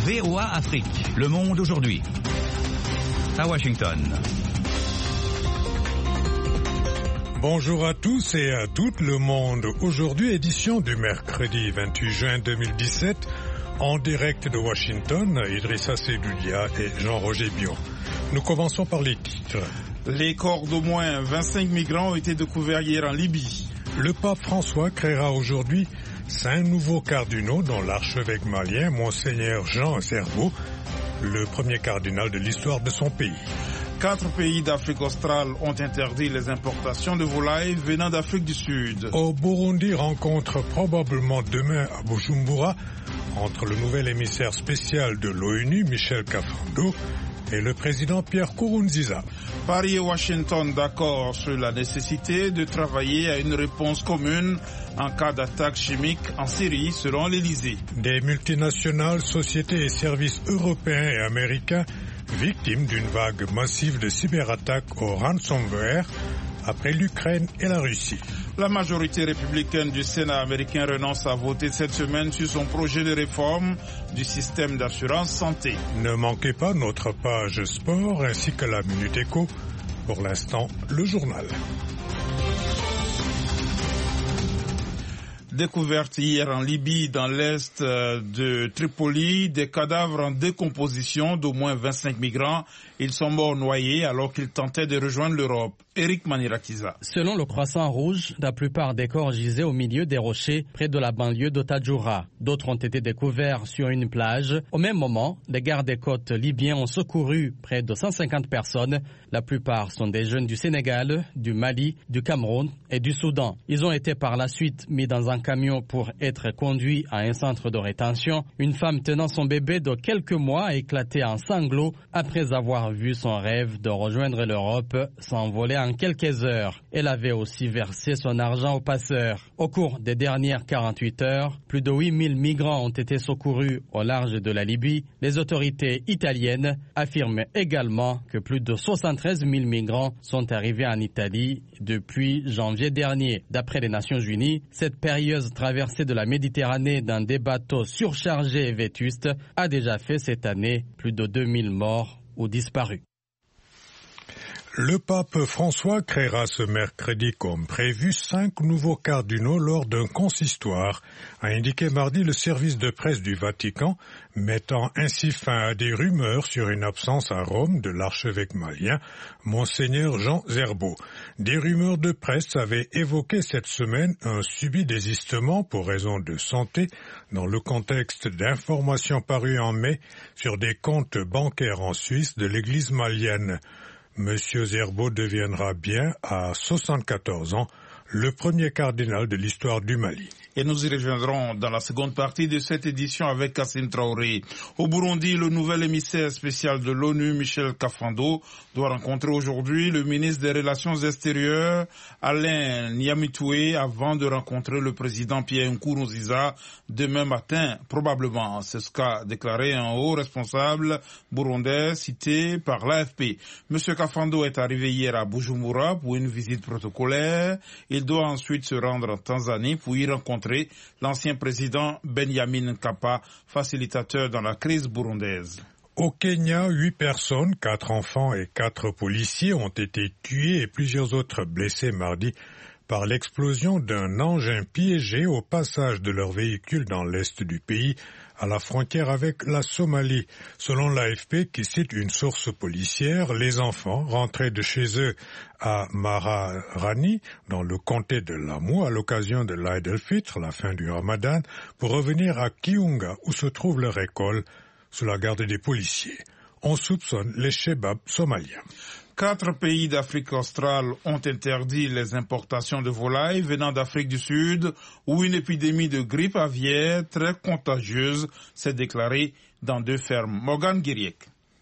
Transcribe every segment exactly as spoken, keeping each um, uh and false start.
V O A Afrique. Le monde aujourd'hui. À Washington. Bonjour à tous et à tout le monde. Aujourd'hui, édition du mercredi vingt-huit juin deux mille dix-sept, en direct de Washington, Idrissa Seydoudia et Jean-Roger Bion. Nous commençons par les titres. Les corps d'au moins vingt-cinq migrants ont été découverts hier en Libye. Le pape François créera aujourd'hui cinq nouveaux cardinaux, dont l'archevêque malien, Monseigneur Jean Zerbo, le premier cardinal de l'histoire de son pays. Quatre pays d'Afrique australe ont interdit les importations de volailles venant d'Afrique du Sud. Au Burundi, rencontre probablement demain à Bujumbura entre le nouvel émissaire spécial de l'ONU, Michel Kafando, et le président Pierre Nkurunziza. Paris et Washington d'accord sur la nécessité de travailler à une réponse commune en cas d'attaque chimique en Syrie, selon l'Élysée. Des multinationales, sociétés et services européens et américains victimes d'une vague massive de cyberattaques au ransomware après l'Ukraine et la Russie. La majorité républicaine du Sénat américain renonce à voter cette semaine sur son projet de réforme du système d'assurance santé. Ne manquez pas notre page sport ainsi que la Minute Éco. Pour l'instant, le journal. Découverte hier en Libye, dans l'est de Tripoli, des cadavres en décomposition d'au moins vingt-cinq migrants. Ils sont morts noyés alors qu'ils tentaient de rejoindre l'Europe. Eric Manirakiza. Selon le Croissant Rouge, la plupart des corps gisaient au milieu des rochers près de la banlieue d'Otajura. D'autres ont été découverts sur une plage. Au même moment, les gardes-côtes libyens ont secouru près de cent cinquante personnes. La plupart sont des jeunes du Sénégal, du Mali, du Cameroun et du Soudan. Ils ont été par la suite mis dans un camion pour être conduits à un centre de rétention. Une femme tenant son bébé de quelques mois a éclaté en sanglots après avoir vu son rêve de rejoindre l'Europe s'envoler en quelques heures. Elle avait aussi versé son argent aux passeurs. Au cours des dernières quarante-huit heures, plus de huit mille migrants ont été secourus au large de la Libye. Les autorités italiennes affirment également que plus de soixante-treize mille migrants sont arrivés en Italie depuis janvier dernier. D'après les Nations Unies, cette périlleuse traversée de la Méditerranée dans des bateaux surchargés et vétustes a déjà fait cette année plus de deux mille morts ou disparus. Le pape François créera ce mercredi comme prévu cinq nouveaux cardinaux lors d'un consistoire, a indiqué mardi le service de presse du Vatican, mettant ainsi fin à des rumeurs sur une absence à Rome de l'archevêque malien, Monseigneur Jean Zerbo. Des rumeurs de presse avaient évoqué cette semaine un subit désistement pour raison de santé dans le contexte d'informations parues en mai sur des comptes bancaires en Suisse de l'église malienne. Monsieur Zerbo deviendra bien, à soixante-quatorze ans, le premier cardinal de l'histoire du Mali. Et nous y reviendrons dans la seconde partie de cette édition avec Kassim Traoré. Au Burundi, le nouvel émissaire spécial de l'ONU, Michel Kafando, doit rencontrer aujourd'hui le ministre des Relations extérieures, Alain Nyamitoué, avant de rencontrer le président Pierre Nkurunziza demain matin, probablement. C'est ce qu'a déclaré un haut responsable burundais cité par l'A F P. Monsieur Kafando est arrivé hier à Bujumbura pour une visite protocolaire. Il doit ensuite se rendre en Tanzanie pour y rencontrer l'ancien président Benjamin Mkapa, facilitateur dans la crise burundaise. Au Kenya, huit personnes, quatre enfants et quatre policiers ont été tués et plusieurs autres blessés mardi par l'explosion d'un engin piégé au passage de leur véhicule dans l'est du pays, à la frontière avec la Somalie. Selon l'A F P, qui cite une source policière, les enfants rentraient de chez eux à Maharani, dans le comté de Lamu, à l'occasion de l'Aïd el-Fitr, la fin du Ramadan, pour revenir à Kiunga, où se trouve leur école, sous la garde des policiers. On soupçonne les chebabs somaliens. Quatre pays d'Afrique australe ont interdit les importations de volailles venant d'Afrique du Sud, où une épidémie de grippe aviaire très contagieuse s'est déclarée dans deux fermes. Morgan Guiriek.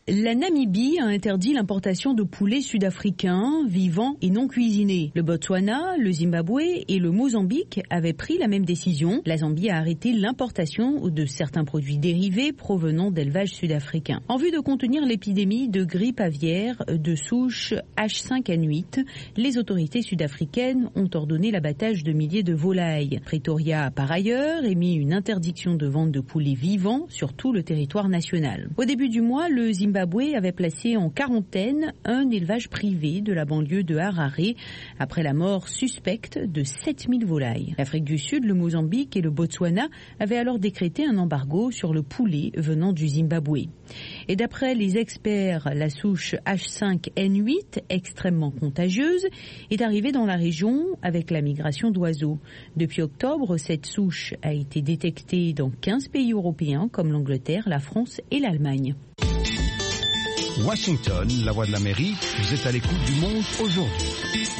La Namibie a interdit l'importation de poulets sud-africains, vivants et non cuisinés. Le Botswana, le Zimbabwe et le Mozambique avaient pris la même décision. La Zambie a arrêté l'importation de certains produits dérivés provenant d'élevages sud-africains. En vue de contenir l'épidémie de grippe aviaire de souche H cinq N huit, les autorités sud-africaines ont ordonné l'abattage de milliers de volailles. Pretoria a par ailleurs émis une interdiction de vente de poulets vivants sur tout le territoire national. Au début du mois, le Zimbabwe avait placé en quarantaine un élevage privé de la banlieue de Harare après la mort suspecte de sept mille volailles. L'Afrique du Sud, le Mozambique et le Botswana avaient alors décrété un embargo sur le poulet venant du Zimbabwe. Et d'après les experts, la souche H cinq N huit, extrêmement contagieuse, est arrivée dans la région avec la migration d'oiseaux. Depuis octobre, cette souche a été détectée dans quinze pays européens comme l'Angleterre, la France et l'Allemagne. Washington, la voix de l'Amérique, vous êtes à l'écoute du monde aujourd'hui.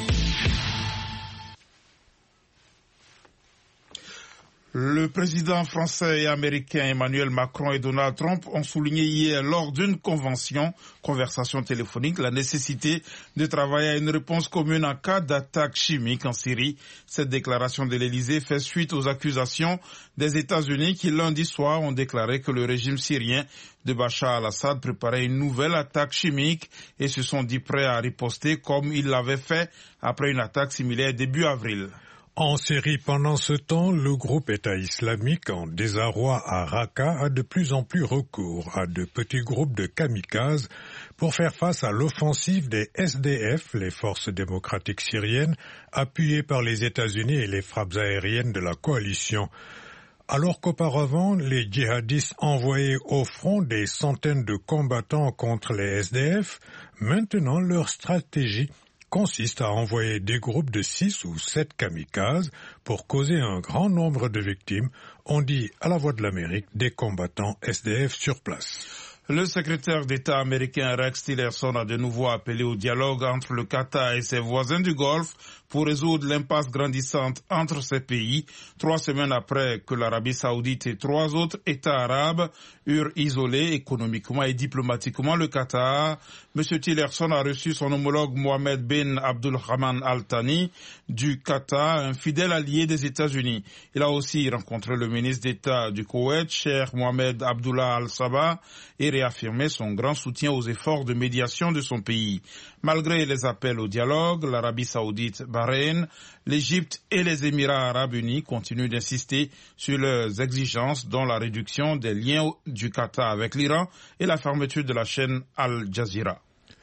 Le président français et américain Emmanuel Macron et Donald Trump ont souligné hier lors d'une convention, conversation téléphonique, la nécessité de travailler à une réponse commune en cas d'attaque chimique en Syrie. Cette déclaration de l'Élysée fait suite aux accusations des États-Unis qui lundi soir ont déclaré que le régime syrien de Bachar al-Assad préparait une nouvelle attaque chimique et se sont dit prêts à riposter comme ils l'avaient fait après une attaque similaire début avril. En Syrie, pendant ce temps, le groupe État islamique en désarroi à Raqqa a de plus en plus recours à de petits groupes de kamikazes pour faire face à l'offensive des S D F, les forces démocratiques syriennes, appuyées par les États-Unis et les frappes aériennes de la coalition. Alors qu'auparavant, les djihadistes envoyaient au front des centaines de combattants contre les S D F, maintenant leur stratégie consiste à envoyer des groupes de six ou sept kamikazes pour causer un grand nombre de victimes, on dit à la Voix de l'Amérique des combattants S D F sur place. Le secrétaire d'État américain Rex Tillerson a de nouveau appelé au dialogue entre le Qatar et ses voisins du Golfe pour résoudre l'impasse grandissante entre ces pays, trois semaines après que l'Arabie saoudite et trois autres États arabes eurent isolé économiquement et diplomatiquement le Qatar. M. Tillerson a reçu son homologue Mohamed bin Abdulrahman Al Thani du Qatar, un fidèle allié des États-Unis. Il a aussi rencontré le ministre d'État du Koweït, Cheikh Mohamed Abdullah Al Sabah, et réaffirmé son grand soutien aux efforts de médiation de son pays. Malgré les appels au dialogue, l'Arabie saoudite, Bahreïn, l'Égypte et les Émirats arabes unis continuent d'insister sur leurs exigences, dont la réduction des liens du Qatar avec l'Iran et la fermeture de la chaîne Al Jazeera.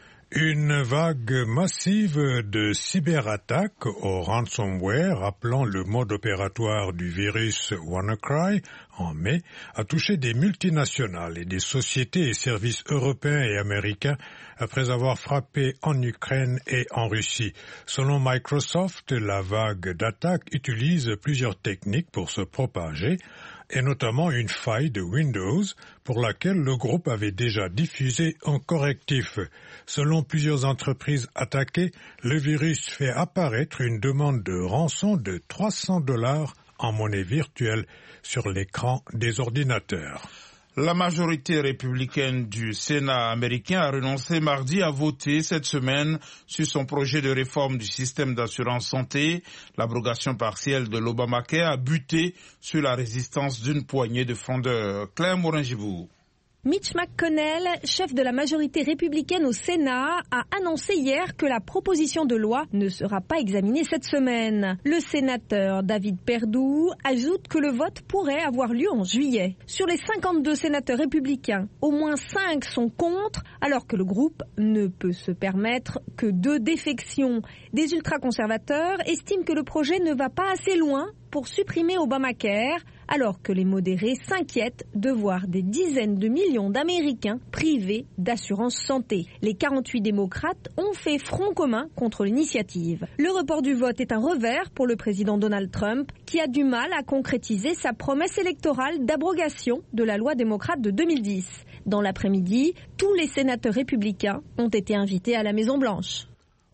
Une vague massive de cyberattaques au ransomware, rappelant le mode opératoire du virus WannaCry en mai, a touché des multinationales et des sociétés et services européens et américains après avoir frappé en Ukraine et en Russie. Selon Microsoft, la vague d'attaques utilise plusieurs techniques pour se propager, et notamment une faille de Windows pour laquelle le groupe avait déjà diffusé un correctif. Selon plusieurs entreprises attaquées, le virus fait apparaître une demande de rançon de trois cents dollars en monnaie virtuelle sur l'écran des ordinateurs. La majorité républicaine du Sénat américain a renoncé mardi à voter cette semaine sur son projet de réforme du système d'assurance santé. L'abrogation partielle de l'Obamacare a buté sur la résistance d'une poignée de frondeurs. Claire Morin-Gibourg. Mitch McConnell, chef de la majorité républicaine au Sénat, a annoncé hier que la proposition de loi ne sera pas examinée cette semaine. Le sénateur David Perdue ajoute que le vote pourrait avoir lieu en juillet. Sur les cinquante-deux sénateurs républicains, au moins cinq sont contre, alors que le groupe ne peut se permettre que deux défections. Des ultra-conservateurs estiment que le projet ne va pas assez loin pour supprimer Obamacare, alors que les modérés s'inquiètent de voir des dizaines de millions d'Américains privés d'assurance santé. Les quarante-huit démocrates ont fait front commun contre l'initiative. Le report du vote est un revers pour le président Donald Trump, qui a du mal à concrétiser sa promesse électorale d'abrogation de la loi démocrate de deux mille dix. Dans l'après-midi, tous les sénateurs républicains ont été invités à la Maison-Blanche.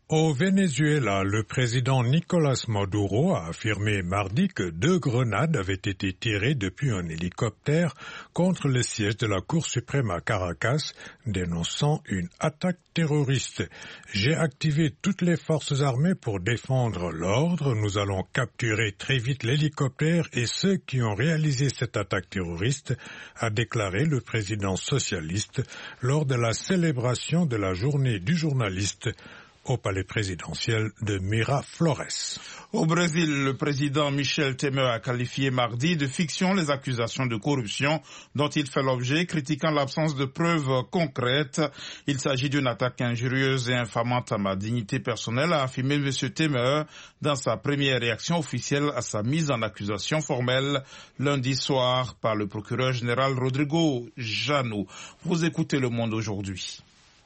Au Venezuela, le président Nicolás Maduro a affirmé mardi que deux grenades avaient été tirées depuis un hélicoptère contre le siège de la Cour suprême à Caracas, dénonçant une attaque terroriste. J'ai activé toutes les forces armées pour défendre l'ordre. Nous allons capturer très vite l'hélicoptère et ceux qui ont réalisé cette attaque terroriste, a déclaré le président socialiste lors de la célébration de la journée du journaliste au palais présidentiel de Miraflores. Au Brésil, le président Michel Temer a qualifié mardi de fiction les accusations de corruption dont il fait l'objet, critiquant l'absence de preuves concrètes. Il s'agit d'une attaque injurieuse et infamante à ma dignité personnelle, a affirmé M. Temer dans sa première réaction officielle à sa mise en accusation formelle lundi soir par le procureur général Rodrigo Jano. Vous écoutez Le Monde aujourd'hui.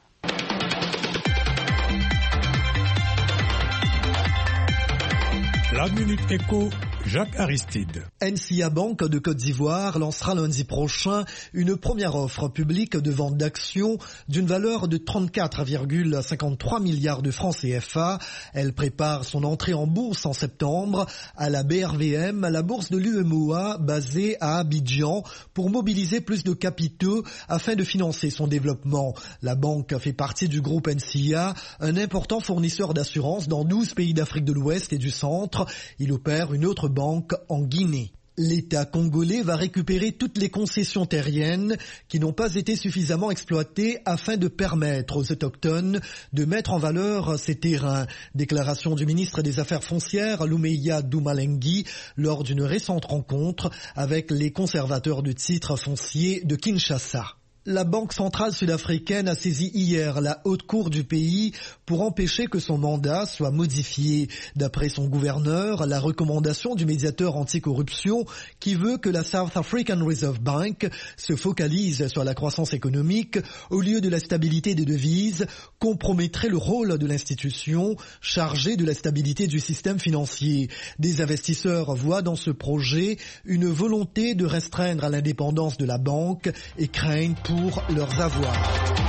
La Minute Éco, Jacques Aristide. N C A Bank de Côte d'Ivoire lancera lundi prochain une première offre publique de vente d'actions d'une valeur de trente-quatre virgule cinquante-trois milliards de francs C F A. Elle prépare son entrée en bourse en septembre à la B R V M, la bourse de l'U M O A basée à Abidjan, pour mobiliser plus de capitaux afin de financer son développement. La banque fait partie du groupe N C A, un important fournisseur d'assurance dans douze pays d'Afrique de l'Ouest et du Centre. Il opère une autre banque en Guinée. L'État congolais va récupérer toutes les concessions terriennes qui n'ont pas été suffisamment exploitées afin de permettre aux autochtones de mettre en valeur ces terrains. Déclaration du ministre des Affaires foncières, Loumeya Doumalengui, lors d'une récente rencontre avec les conservateurs de titres fonciers de Kinshasa. La Banque centrale sud-africaine a saisi hier la haute cour du pays pour empêcher que son mandat soit modifié. D'après son gouverneur, la recommandation du médiateur anticorruption qui veut que la South African Reserve Bank se focalise sur la croissance économique au lieu de la stabilité des devises compromettrait le rôle de l'institution chargée de la stabilité du système financier. Des investisseurs voient dans ce projet une volonté de restreindre l'indépendance de la banque et craignent pour pour leurs avoirs.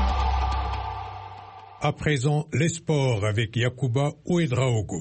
À présent, les sports avec Yacouba Ouedraogo.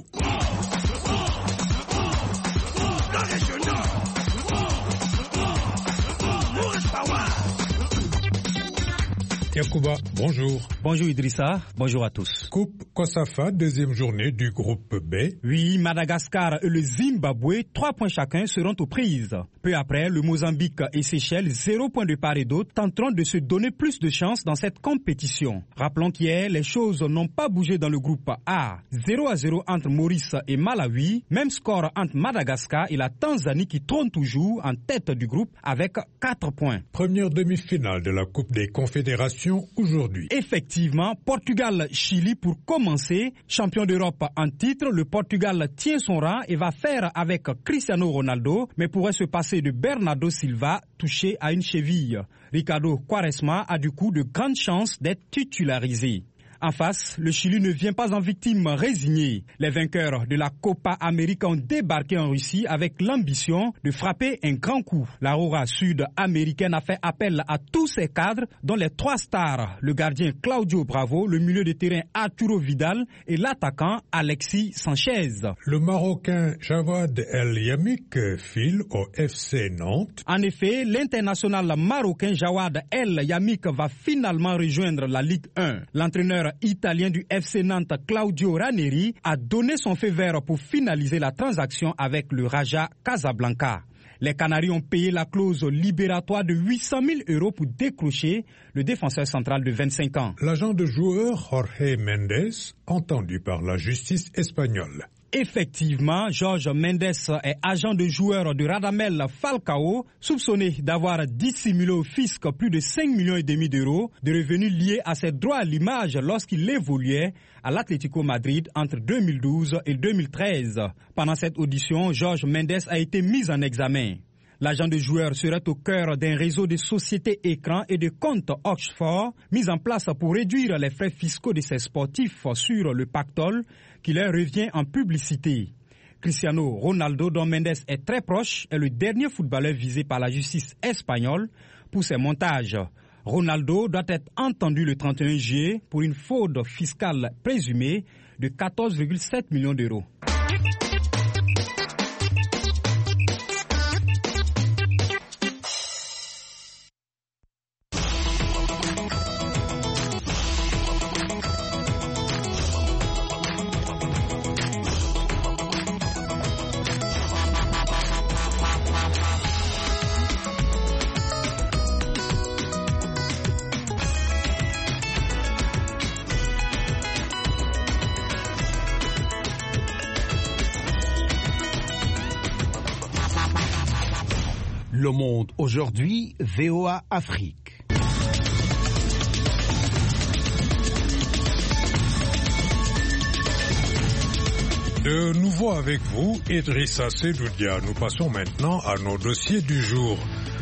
Yacouba, bonjour. Bonjour Idrissa, bonjour à tous. Coupe Kosafa, deuxième journée du groupe B. Oui, Madagascar et le Zimbabwe, trois points chacun, seront aux prises. Peu après, le Mozambique et Seychelles, zéro point de part et d'autre, tenteront de se donner plus de chance dans cette compétition. Rappelons qu'hier, les choses n'ont pas bougé dans le groupe A. zéro à zéro entre Maurice et Malawi, même score entre Madagascar et la Tanzanie qui trône toujours en tête du groupe avec quatre points. Première demi-finale de la Coupe des Confédérations aujourd'hui. Effectivement, Portugal-Chili pour commencer. Champion d'Europe en titre, le Portugal tient son rang et va faire avec Cristiano Ronaldo, mais pourrait se passer de Bernardo Silva, touché à une cheville. Ricardo Quaresma a du coup de grandes chances d'être titularisé. En face, le Chili ne vient pas en victime résignée. Les vainqueurs de la Copa América ont débarqué en Russie avec l'ambition de frapper un grand coup. La Aurora sud-américaine a fait appel à tous ses cadres, dont les trois stars, le gardien Claudio Bravo, le milieu de terrain Arturo Vidal et l'attaquant Alexis Sanchez. Le Marocain Jawad El Yamik file au F C Nantes. En effet, l'international marocain Jawad El Yamik va finalement rejoindre la Ligue un. L'entraîneur italien du F C Nantes, Claudio Ranieri, a donné son feu vert pour finaliser la transaction avec le Raja Casablanca. Les Canaries ont payé la clause libératoire de huit cent mille euros pour décrocher le défenseur central de vingt-cinq ans. L'agent de joueur Jorge Mendes, entendu par la justice espagnole. Effectivement, Jorge Mendes est agent de joueur de Radamel Falcao, soupçonné d'avoir dissimulé au fisc plus de cinq millions et demi d'euros de revenus liés à ses droits à l'image lorsqu'il évoluait à l'Atlético Madrid entre deux mille douze et deux mille treize. Pendant cette audition, Jorge Mendes a été mis en examen. L'agent de joueur serait au cœur d'un réseau de sociétés écrans et de comptes Oxford mis en place pour réduire les frais fiscaux de ses sportifs sur le pactole qui leur revient en publicité. Cristiano Ronaldo, dont Mendes est très proche, est le dernier footballeur visé par la justice espagnole pour ses montages. Ronaldo doit être entendu le trente et un juillet pour une fraude fiscale présumée de quatorze virgule sept millions d'euros. Le Monde aujourd'hui, V O A Afrique. De nouveau avec vous, Idrissa Sedoudia. Nous passons maintenant à nos dossiers du jour.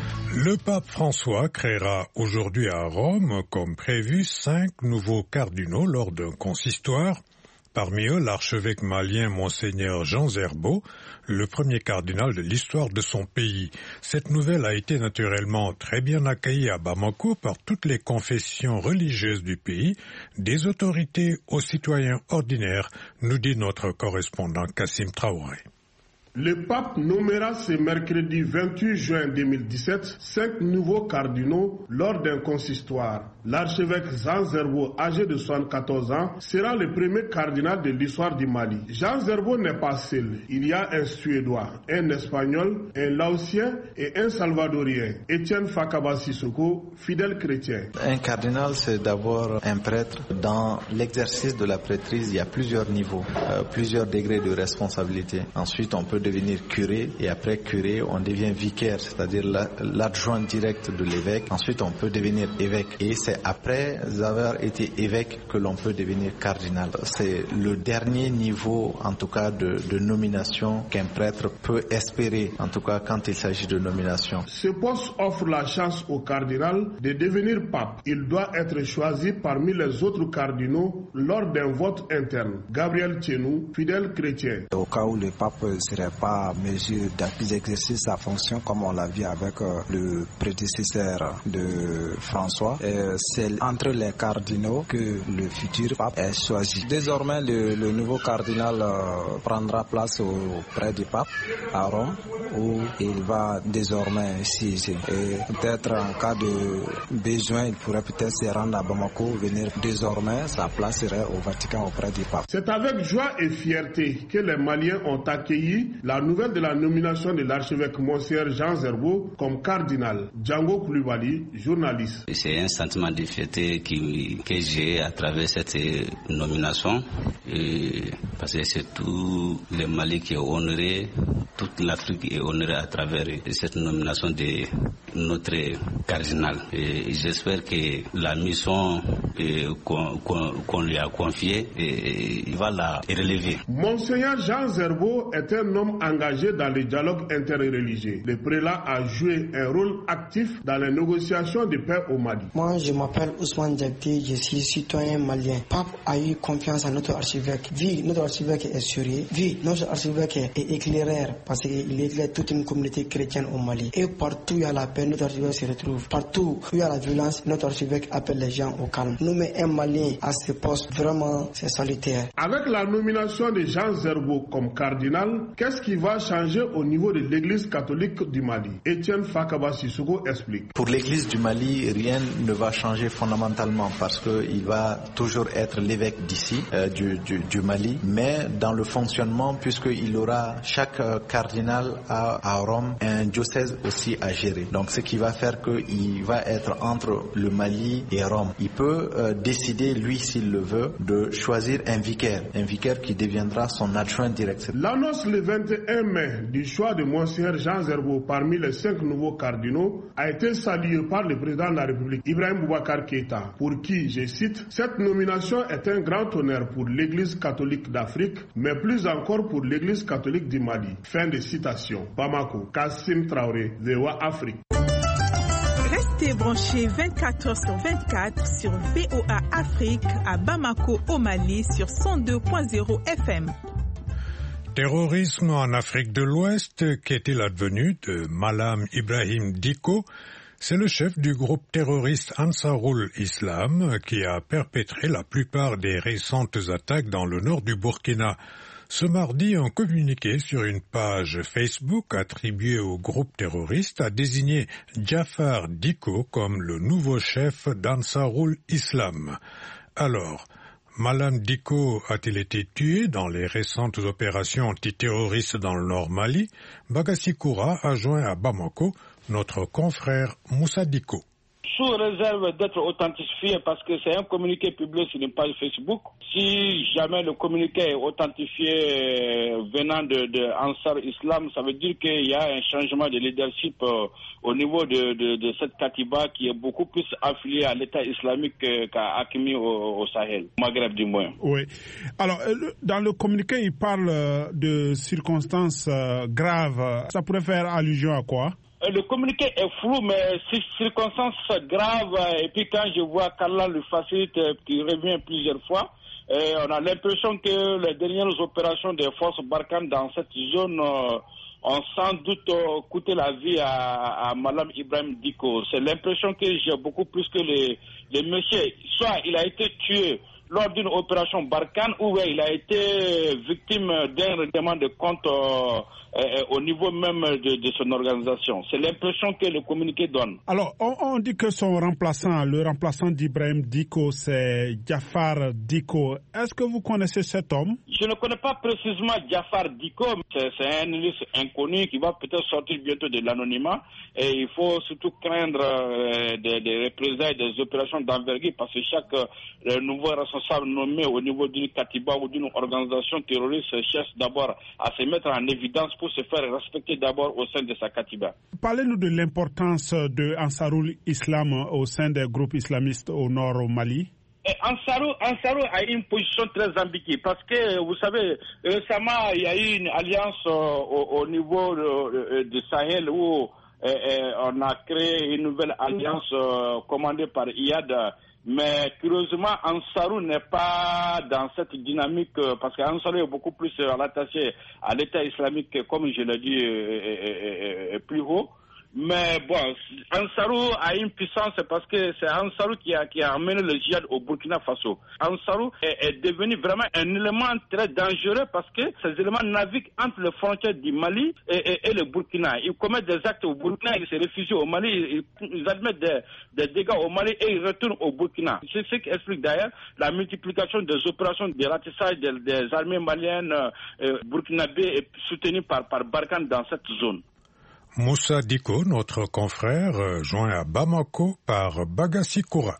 Le pape François créera aujourd'hui à Rome, comme prévu, cinq nouveaux cardinaux lors d'un consistoire. Parmi eux, l'archevêque malien Monseigneur Jean Zerbo, le premier cardinal de l'histoire de son pays. Cette nouvelle a été naturellement très bien accueillie à Bamako par toutes les confessions religieuses du pays, des autorités aux citoyens ordinaires, nous dit notre correspondant Kassim Traoré. Le pape nommera ce mercredi vingt-huit juin deux mille dix-sept cinq nouveaux cardinaux lors d'un consistoire. L'archevêque Jean Zerbo, âgé de soixante-quatorze ans, sera le premier cardinal de l'histoire du Mali. Jean Zerbo n'est pas seul. Il y a un Suédois, un Espagnol, un Laotien et un Salvadorien, Etienne Fakaba Sissoko, fidèle chrétien. Un cardinal, c'est d'abord un prêtre. Dans l'exercice de la prêtrise, il y a plusieurs niveaux, euh, plusieurs degrés de responsabilité. Ensuite, on peut devenir curé et après curé, on devient vicaire, c'est-à-dire l'adjoint direct de l'évêque. Ensuite, on peut devenir évêque et c'est après avoir été évêque que l'on peut devenir cardinal. C'est le dernier niveau, en tout cas, de, de nomination qu'un prêtre peut espérer, en tout cas quand il s'agit de nomination. Ce poste offre la chance au cardinal de devenir pape. Il doit être choisi parmi les autres cardinaux lors d'un vote interne. Gabriel Tchenou, fidèle chrétien. Au cas où le pape serait pas en mesure d'exercer sa fonction comme on l'a vu avec euh, le prédécesseur de François. Et c'est entre les cardinaux que le futur pape est choisi. Désormais, le, le nouveau cardinal euh, prendra place auprès du pape à Rome où il va désormais siéger. Et peut-être en cas de besoin, il pourrait peut-être se rendre à Bamako, venir désormais, sa place serait au Vatican auprès du pape. C'est avec joie et fierté que les Maliens ont accueilli la nouvelle de la nomination de l'archevêque Monseigneur Jean Zerbo comme cardinal. Django Koulibaly, journaliste. C'est un sentiment de fierté qui, que j'ai à travers cette nomination, et parce que c'est tout le Mali qui est honoré, toute l'Afrique est honorée à travers cette nomination de notre cardinal. Et j'espère que la mission qu'on, qu'on, qu'on lui a confiée, et, il va la relever. Monseigneur Jean Zerbo est un homme engagé dans le dialogue interreligieux. Le prélat a joué un rôle actif dans les négociations de paix au Mali. Moi, je m'appelle Ousmane Diakité, je suis citoyen malien. Pape a eu confiance en notre archevêque. Vu notre archevêque est sérieux, vu notre archevêque est éclaireur, parce qu'il éclaire toute une communauté chrétienne au Mali. Et partout où il y a la paix, notre archevêque se retrouve. Partout où il y a la violence, notre archevêque appelle les gens au calme. Nous, mais un Malien à ce poste, vraiment, c'est salutaire. Avec la nomination de Jean Zerbo comme cardinal, qu'est-ce qui va changer au niveau de l'église catholique du Mali? Etienne Fakaba Sissoko explique. Pour l'église du Mali, rien ne va changer fondamentalement parce qu'il va toujours être l'évêque d'ici, euh, du, du, du Mali, mais dans le fonctionnement, puisqu'il aura chaque euh, cardinal à, à Rome un diocèse aussi à gérer. Donc ce qui va faire qu'il va être entre le Mali et Rome. Il peut euh, décider, lui s'il le veut, de choisir un vicaire, un vicaire qui deviendra son adjoint direct. L'annonce le vingt et un mai du choix de Monseigneur Jean Zerbo parmi les cinq nouveaux cardinaux a été saluée par le président de la République, Ibrahim Boubacar Keïta, pour qui, je cite, cette nomination est un grand honneur pour l'Église catholique d'Afrique, mais plus encore pour l'Église catholique du Mali. Fin de citation. Bamako, Kassim Traoré, V O A Afrique. Restez branchés vingt-quatre heures sur vingt-quatre sur V O A Afrique à Bamako au Mali sur cent deux point zéro F M. Terrorisme en Afrique de l'Ouest, qu'est-il advenu de Malam Ibrahim Dicko? C'est le chef du groupe terroriste Ansarul Islam qui a perpétré la plupart des récentes attaques dans le nord du Burkina. Ce mardi, un communiqué sur une page Facebook attribuée au groupe terroriste a désigné Jafar Diko comme le nouveau chef d'Ansarul Islam. Alors, Malam Diko a-t-il été tué dans les récentes opérations antiterroristes dans le Nord Mali? Bagassi Koura a joint à Bamako notre confrère Moussa Diko. Sous réserve d'être authentifié parce que c'est un communiqué publié sur une page Facebook. Si jamais le communiqué est authentifié venant de, de Ansar Islam, ça veut dire qu'il y a un changement de leadership euh, au niveau de, de, de cette Katiba qui est beaucoup plus affiliée à l'État islamique qu'à Hakimi au, au Sahel, au Maghreb du moins. Oui. Alors, dans le communiqué, il parle de circonstances graves. Ça pourrait faire allusion à quoi? Le communiqué est flou, mais c'est circonstances graves. Et puis quand je vois qu'Allah le facilite, qui revient plusieurs fois, et on a l'impression que les dernières opérations des forces Barkhane dans cette zone euh, ont sans doute euh, coûté la vie à, à Malam Ibrahim Diko. C'est l'impression que j'ai beaucoup plus que les, les messieurs. Soit il a été tué lors d'une opération Barkhane ou il a été victime d'un règlement de compte euh, euh, au niveau même de, de son organisation. C'est l'impression que le communiqué donne. Alors, on, on dit que son remplaçant, le remplaçant d'Ibrahim Diko, c'est Jafar Diko. Est-ce que vous connaissez cet homme? Je ne connais pas précisément Jafar Diko. C'est, c'est un liste inconnu qui va peut-être sortir bientôt de l'anonymat. Et il faut surtout craindre euh, des, des représailles, des opérations d'envergure parce que chaque euh, nouveau responsable nommé au niveau d'une Katiba ou d'une organisation terroriste cherche d'abord à se mettre en évidence pour se faire respecter d'abord au sein de sa Katiba. Parlez-nous de l'importance de Ansarul Islam au sein des groupes islamistes au nord au Mali. Et Ansarul, Ansarul a une position très ambiguë parce que, vous savez, récemment, il y a eu une alliance euh, au, au niveau de, de Sahel où euh, on a créé une nouvelle alliance euh, commandée par Iyad. Mais curieusement, Ansarul n'est pas dans cette dynamique parce qu'Ansarul est beaucoup plus rattaché à l'État islamique, comme je l'ai dit, est, est, est plus haut. Mais bon, Ansarul a une puissance parce que c'est Ansarul qui a, qui a amené le djihad au Burkina Faso. Ansarul est, est devenu vraiment un élément très dangereux parce que ces éléments naviguent entre les frontières du Mali et, et, et le Burkina. Ils commettent des actes au Burkina, ils se réfugient au Mali, ils, ils admettent des, des dégâts au Mali et ils retournent au Burkina. C'est ce qui explique d'ailleurs la multiplication des opérations de ratissage des, des armées maliennes euh, burkinabées soutenues par, par Barkhane dans cette zone. Moussa Diko, notre confrère, joint à Bamako par Bagassi Koura.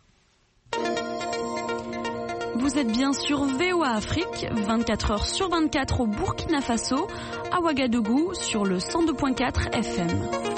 Vous êtes bien sur V O A Afrique, vingt-quatre heures sur vingt-quatre au Burkina Faso, à Ouagadougou sur le cent deux point quatre F M.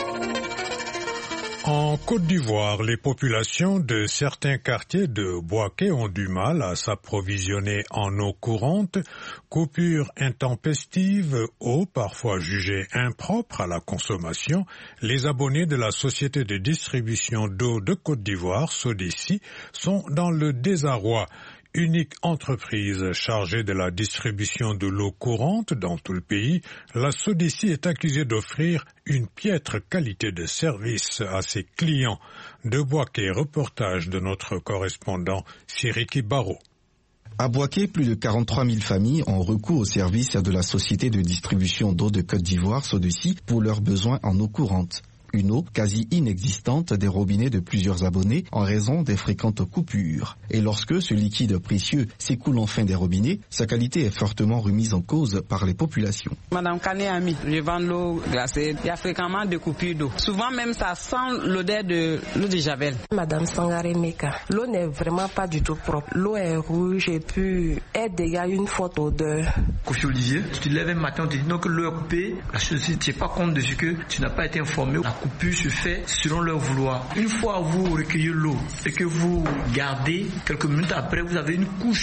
En Côte d'Ivoire, les populations de certains quartiers de Bouaké ont du mal à s'approvisionner en eau courante, coupures intempestives, eau parfois jugée impropre à la consommation. Les abonnés de la société de distribution d'eau de Côte d'Ivoire, Sodeci, sont dans le désarroi. Unique entreprise chargée de la distribution de l'eau courante dans tout le pays, la Sodeci est accusée d'offrir une piètre qualité de service à ses clients. De Bouaké, reportage de notre correspondant Siriki Baro. À Bouaké, plus de quarante-trois mille familles ont recours au service de la société de distribution d'eau de Côte d'Ivoire, Sodeci, pour leurs besoins en eau courante. Une eau quasi inexistante des robinets de plusieurs abonnés en raison des fréquentes coupures. Et lorsque ce liquide précieux s'écoule enfin des robinets, sa qualité est fortement remise en cause par les populations. Madame Kanéami, je vends l'eau glacée. Il y a fréquemment des coupures d'eau. Souvent même ça sent l'odeur de l'eau de Javel. Madame Sangare Meka, l'eau n'est vraiment pas du tout propre. L'eau est rouge et puis elle dégage une forte odeur. Kofi Olivier, tu te lèves un matin, on te dit non que l'eau est coupée. La chose, tu n'es pas compte de ce que tu n'as pas été informé. La coupure se fait selon leur vouloir. Une fois vous recueillez l'eau et que vous gardez, quelques minutes après, vous avez une couche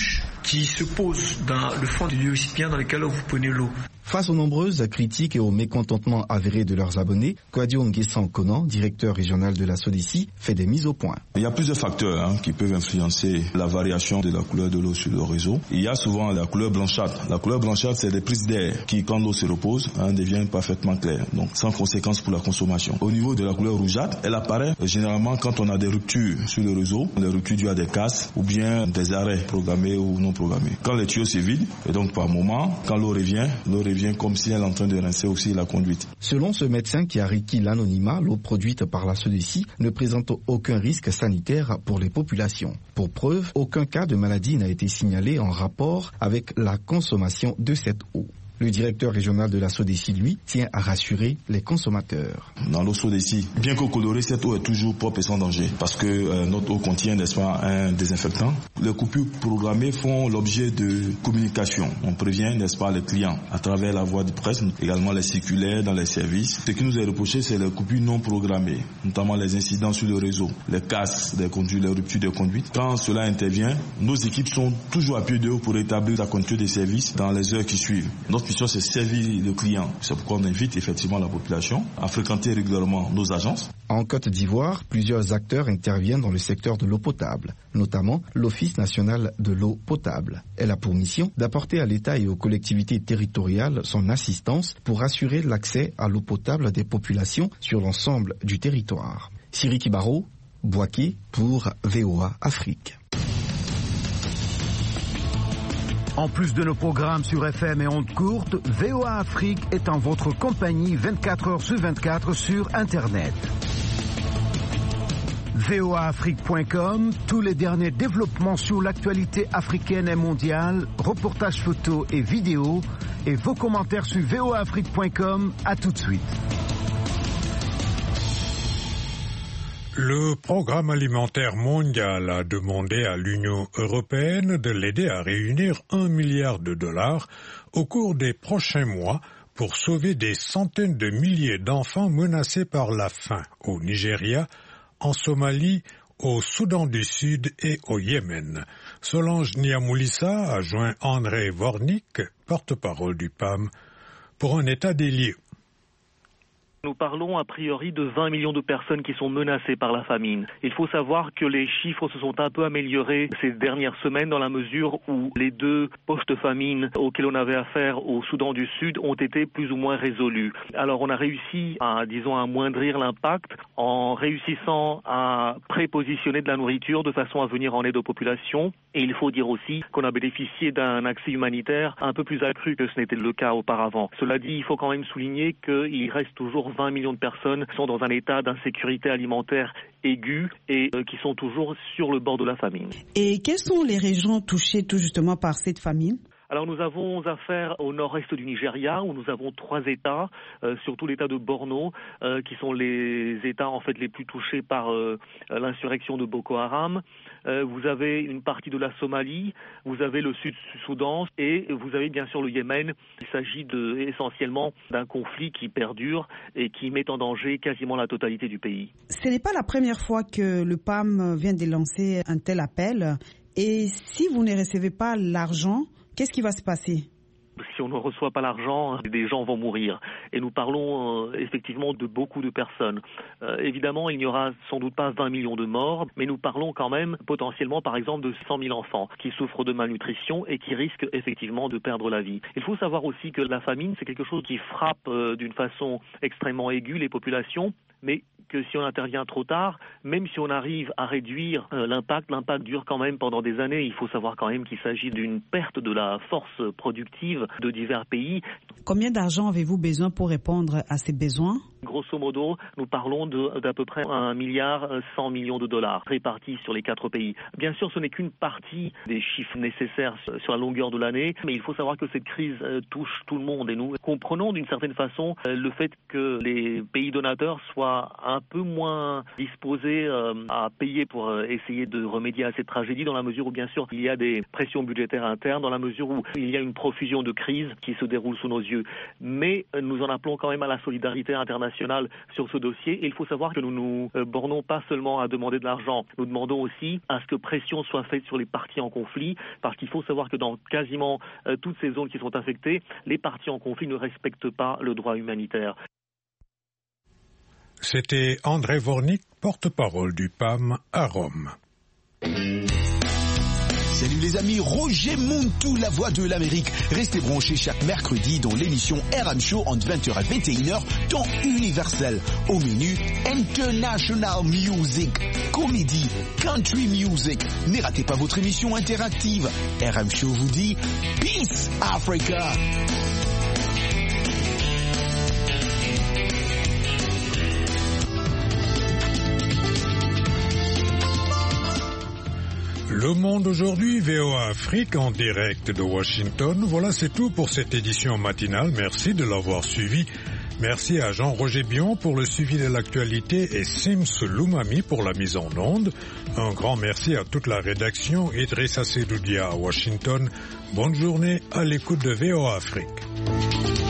qui se pose dans le fond du récipient dans lequel vous prenez l'eau. Face aux nombreuses critiques et aux mécontentements avérés de leurs abonnés, Kwadio Nguessan Konan, directeur régional de la SODECI, fait des mises au point. Il y a plusieurs facteurs hein, qui peuvent influencer la variation de la couleur de l'eau sur le réseau. Il y a souvent la couleur blanchâtre. La couleur blanchâtre, c'est des prises d'air qui, quand l'eau se repose, hein, devient parfaitement claire, donc sans conséquence pour la consommation. Au niveau de la couleur rougeâtre, elle apparaît euh, généralement quand on a des ruptures sur le réseau, des ruptures dues à des casses ou bien des arrêts programmés ou non programmés. Quand les tuyaux se vident, et donc par moment, quand l'eau revient, l'eau revient comme si elle est en train de rincer aussi la conduite. Selon ce médecin qui a requis l'anonymat, l'eau produite par la SODECI ne présente aucun risque sanitaire pour les populations. Pour preuve, aucun cas de maladie n'a été signalé en rapport avec la consommation de cette eau. Le directeur régional de la SODECI, lui, tient à rassurer les consommateurs. Dans l'eau SODECI, bien que colorée, cette eau est toujours propre et sans danger parce que euh, notre eau contient, n'est-ce pas, un désinfectant. Les coupures programmées font l'objet de communication. On prévient, n'est-ce pas, les clients à travers la voie de presse, également les circulaires dans les services. Ce qui nous est reproché, c'est les coupures non programmées, notamment les incidents sur le réseau, les casses des conduits, les ruptures des conduites. Quand cela intervient, nos équipes sont toujours à pied d'œuvre pour établir la continuité des services dans les heures qui suivent. Notre mission, c'est servir le client. C'est pourquoi on invite effectivement la population à fréquenter régulièrement nos agences. En Côte d'Ivoire, plusieurs acteurs interviennent dans le secteur de l'eau potable, notamment l'Office national de l'eau potable. Elle a pour mission d'apporter à l'État et aux collectivités territoriales son assistance pour assurer l'accès à l'eau potable des populations sur l'ensemble du territoire. Siriki Baro, Bouaké pour V O A Afrique. En plus de nos programmes sur F M et ondes courtes, V O A Afrique est en votre compagnie vingt-quatre heures sur vingt-quatre sur Internet. V O A Afrique point com, tous les derniers développements sur l'actualité africaine et mondiale, reportages photos et vidéos, et vos commentaires sur V O A Afrique point com. À tout de suite. Le Programme alimentaire mondial a demandé à l'Union européenne de l'aider à réunir un milliard de dollars au cours des prochains mois pour sauver des centaines de milliers d'enfants menacés par la faim au Nigeria, en Somalie, au Soudan du Sud et au Yémen. Solange Niamoulissa a joint André Vornik, porte-parole du P A M, pour un état des lieux. Nous parlons a priori de vingt millions de personnes qui sont menacées par la famine. Il faut savoir que les chiffres se sont un peu améliorés ces dernières semaines dans la mesure où les deux post-famines auxquelles on avait affaire au Soudan du Sud ont été plus ou moins résolus. Alors on a réussi à, disons, à amoindrir l'impact en réussissant à prépositionner de la nourriture de façon à venir en aide aux populations. Et il faut dire aussi qu'on a bénéficié d'un accès humanitaire un peu plus accru que ce n'était le cas auparavant. Cela dit, il faut quand même souligner qu'il reste toujours vingt millions de personnes qui sont dans un état d'insécurité alimentaire aiguë et euh, qui sont toujours sur le bord de la famine. Et quelles sont les régions touchées tout justement par cette famine ? Alors nous avons affaire au nord-est du Nigeria où nous avons trois États, euh, surtout l'État de Borno, euh, qui sont les États en fait les plus touchés par euh, l'insurrection de Boko Haram. Euh, vous avez une partie de la Somalie, vous avez le Sud-Soudan et vous avez bien sûr le Yémen. Il s'agit de, essentiellement d'un conflit qui perdure et qui met en danger quasiment la totalité du pays. Ce n'est pas la première fois que le P A M vient de lancer un tel appel. Et si vous ne recevez pas l'argent, qu'est-ce qui va se passer ? Si on ne reçoit pas l'argent, des gens vont mourir. Et nous parlons euh, effectivement de beaucoup de personnes. Euh, évidemment, il n'y aura sans doute pas vingt millions de morts, mais nous parlons quand même potentiellement, par exemple, de cent mille enfants qui souffrent de malnutrition et qui risquent effectivement de perdre la vie. Il faut savoir aussi que la famine, c'est quelque chose qui frappe euh, d'une façon extrêmement aiguë les populations, mais que si on intervient trop tard, même si on arrive à réduire euh, l'impact, l'impact dure quand même pendant des années. Il faut savoir quand même qu'il s'agit d'une perte de la force productive de divers pays. Combien d'argent avez-vous besoin pour répondre à ces besoins ? Grosso modo, nous parlons de, d'à peu près un milliard cent millions de dollars répartis sur les quatre pays. Bien sûr, ce n'est qu'une partie des chiffres nécessaires sur la longueur de l'année, mais il faut savoir que cette crise touche tout le monde et nous comprenons d'une certaine façon le fait que les pays donateurs soient un peu moins disposés à payer pour essayer de remédier à cette tragédie dans la mesure où bien sûr il y a des pressions budgétaires internes, dans la mesure où il y a une profusion de crises qui se déroule sous nos yeux. Mais nous en appelons quand même à la solidarité internationale internationale sur ce dossier. Et il faut savoir que nous nous bornons pas seulement à demander de l'argent, nous demandons aussi à ce que pression soit faite sur les parties en conflit, parce qu'il faut savoir que dans quasiment euh, toutes ces zones qui sont affectées, les parties en conflit ne respectent pas le droit humanitaire. C'était André Vornik, porte-parole du P A M à Rome. Salut les amis, Roger Montou, la voix de l'Amérique. Restez branchés chaque mercredi dans l'émission R M Show entre vingt heures et vingt et une heures, temps universel. Au menu, International Music, comédie, country music. Ne ratez pas votre émission interactive. R M Show vous dit Peace Africa. Le Monde aujourd'hui, V O A Afrique en direct de Washington. Voilà, c'est tout pour cette édition matinale. Merci de l'avoir suivi. Merci à Jean-Roger Bion pour le suivi de l'actualité et Sims Loumami pour la mise en onde. Un grand merci à toute la rédaction. Idrissa Sedoudia à Washington. Bonne journée à l'écoute de V O A Afrique.